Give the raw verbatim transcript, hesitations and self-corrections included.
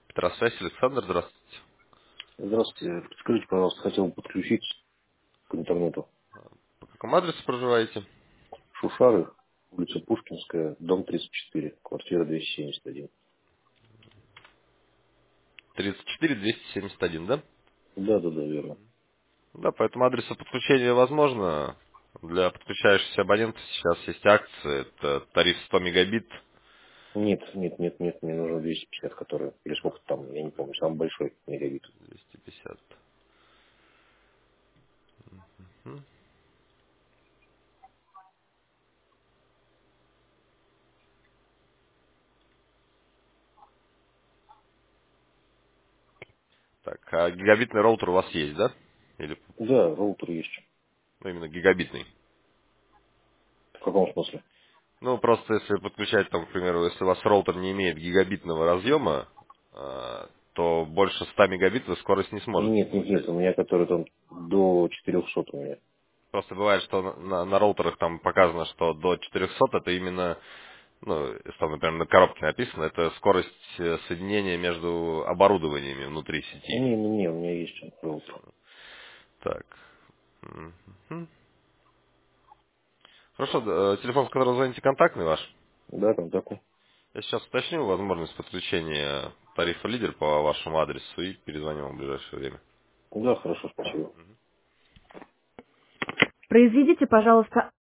Петросвязь, Александр, здравствуйте. Здравствуйте. Скажите, пожалуйста, хотел бы подключить к интернету. По какому адресу проживаете? Шушары, улица Пушкинская, дом тридцать четыре, квартира двести семьдесят один. тридцать четыре двести семьдесят один, да? Да, да, да, верно. Да, по этому адресу подключение возможно. Для подключающихся абонентов сейчас есть акции. Это тариф сто мегабит. Нет, нет, нет, нет, мне нужно двести пятьдесят, который, или сколько там, я не помню, самый большой мегабит. двести пятьдесят. Мгм. Так, а гигабитный роутер у вас есть, да? Или Да, роутер есть. ну, именно гигабитный? В каком смысле? Ну, просто если подключать, там, к примеру, если у вас роутер не имеет гигабитного разъема, а, то больше ста мегабит вы скорость не сможете Нет, нет, получать. нет, у меня который там до четырехсот у меня. Просто бывает, что на, на- на роутерах там показано, что до четырехсот это именно, ну, если там, например, на коробке написано, это скорость э, соединения между оборудованиями внутри сети. Не, не, не, у меня есть роутер. Так. Мгм. Хорошо, д- э, телефон, с которого звоните, контактный ваш. Да, там такой. Я сейчас уточню возможность подключения тарифа лидер по вашему адресу и перезвоню вам в ближайшее время. Да, хорошо, спасибо. Произведите, пожалуйста,